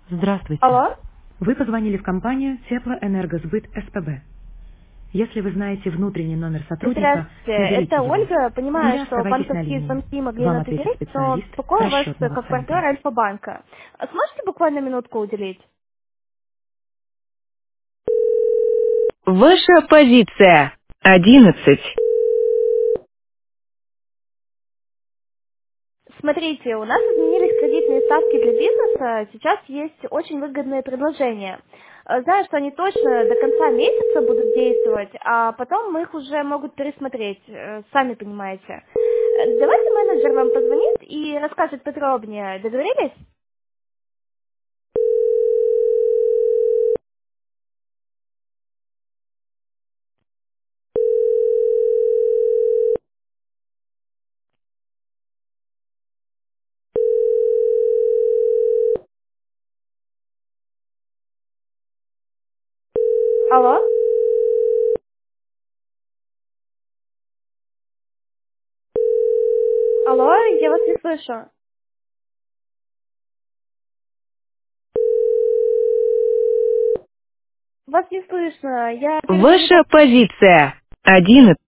Здравствуйте. Алло? Вы позвонили в компанию «Теплоэнергосбыт СПБ». Если вы знаете внутренний номер сотрудника, Здравствуйте, наберите это его. Ольга. Понимаю, Или что оставайтесь на банковские линии. звонки могли Вам нас ответит удивить, но специалист беспокою вас расчетного как партнер центра. Альфа-банка. А сможете буквально минутку уделить? Ваша позиция 11. Смотрите, у нас изменились кредитные ставки для бизнеса. Сейчас есть очень выгодные предложения. Знаю, что они точно до конца месяца будут действовать, а потом мы их уже могут пересмотреть, сами понимаете. Давайте менеджер вам позвонит и расскажет подробнее. Договорились? Алло? Алло, я вас не слышу. Вас не слышно. Я перезвоню. Ваша позиция 11.